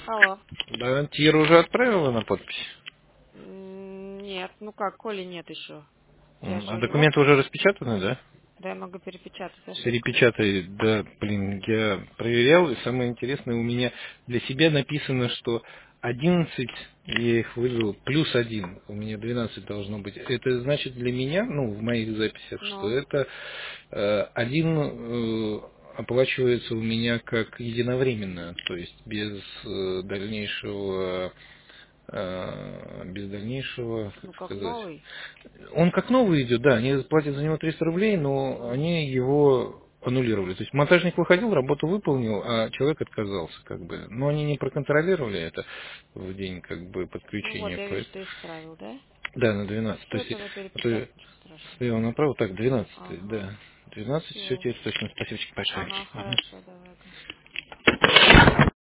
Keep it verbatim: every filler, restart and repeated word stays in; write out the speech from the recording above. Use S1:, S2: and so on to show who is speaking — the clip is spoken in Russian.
S1: Алло.
S2: Да, Тира уже отправила на подпись.
S1: М, Нет, ну как, Коли нет еще. Я
S2: М, А
S1: что, не могу?
S2: документы уже распечатаны, да?
S1: Да, я могу перепечатать. А что?
S2: Перепечатай, да, блин, я проверял, и самое интересное, у меня для себя написано, что одиннадцать, я их вывел, плюс один, у меня двенадцать должно быть. Это значит для меня, ну, в моих записях, что
S1: Ну,
S2: это э, один э, оплачивается у меня как единовременно, то есть без э, дальнейшего э, без дальнейшего, как
S1: ну как
S2: сказать.
S1: новый.
S2: Он как новый идет, да, они платят за него триста рублей, но
S1: Ну,
S2: они его аннулировали. То есть монтажник выходил, работу выполнил, а человек отказался, как бы. Но они не проконтролировали это в день, как бы,
S1: ну вот,
S2: подключения.
S1: я вижу,
S2: поэтому-
S1: ты исправил, да?
S2: Да, на двенадцать. То
S1: Все,
S2: есть,
S1: тогда
S2: а то я
S1: перепечатать, ничего страшного.
S2: слева направо, так, двенадцать,
S1: Ага.
S2: да. двенадцать, все,
S1: Все.
S2: теперь точно, спасибо большое.
S1: Ага,
S2: Мгм.
S1: хорошо, давай.